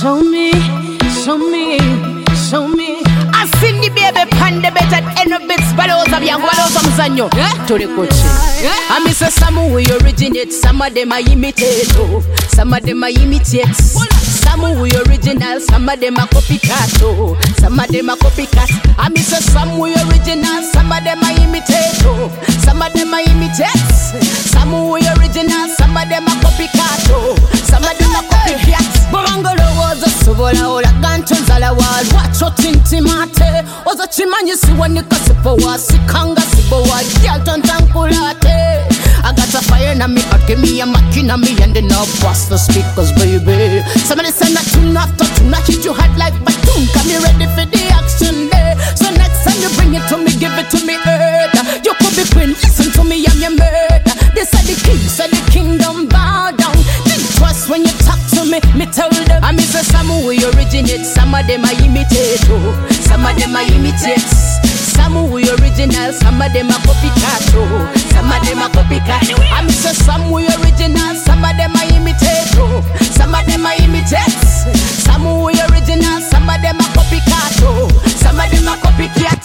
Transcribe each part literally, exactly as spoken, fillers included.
Show me, show me, show me. I seen the baby pan the better end of bits, but those of young, what else I'm saying? To the coach. I miss some we originate, some of them I imitate, oh. Some of them I imitate. Some we original, some of them are copycat, oh. Some of them are copycat. I miss some we original, some of them I imitate, oh. Some of them I imitate. Some we original, some of them are copycat, oh. Some of them are copycat. Bangolo was a suvola or a ganchons all a wall. Watch out intimate. Was a chimanyi si wanika sipo wa sikanga sipo wa yalton tankulate. I got a fire na me, but give me a machina me and then I'll bust the speakers, baby. Somebody say that you not touch, you not hit you hard like Batum. Come me ready for the action day. So next time you bring it to me, give it to me, earth. You could be queen, listen to me, I'm your murder. This are the king, so the kingdom bow down. Think twice when you talk to me, me tell them. I miss a some we originate, some of them I imitate, oh. Some of them I imitate. Some we original, some of them are copycat, oh. Some of them are copycat. I miss a some we original, some of them I imitate, oh. Some of them I imitate. Some we original, some of them are copycat, oh. Some of them are copycat.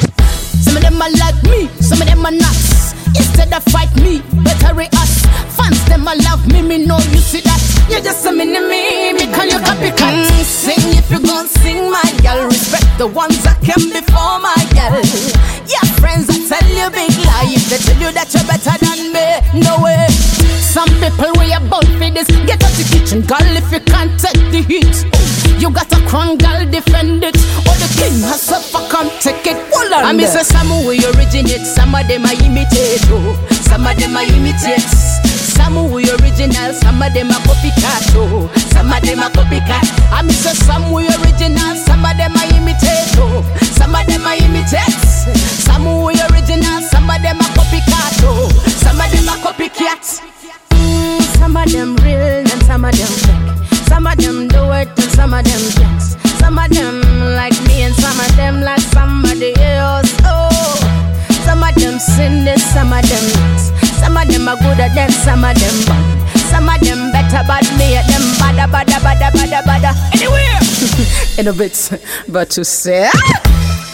Some of them are like me, some of them are not. Instead of fight me, better react. Fans them a love me, me know you see that. You just a mini me, me can you copycat? Mm, sing if you gon' sing, my girl. Respect the ones that came before, my girl. Yeah, friends that tell you big lie. If they tell you that you're better than me, no way. Some people we about for this. Get out the kitchen, girl, if you can't take the heat. You got a crown, girl, defend it. Or the king herself, I can't take it. Hold on. I miss a some we originate, some of them I imitate, oh. Some of them I imitate. Some we original, some of them are copycat, oh. Some of them are copycat. I miss a some we original, some of them I imitate, oh. Some of them I imitate. Some we original, some of them are copycat, oh. Some of them are copycat. Mm, some of them real and some of them fake. Some of them do it and some of them can't. Some of them like me and some of them like somebody else, oh. Some of them sin this, some of them not. Some of them are good at them, some of them bad. Some of them better bad me at them bada bada bada bada bada. Anywhere in a bit, but to say.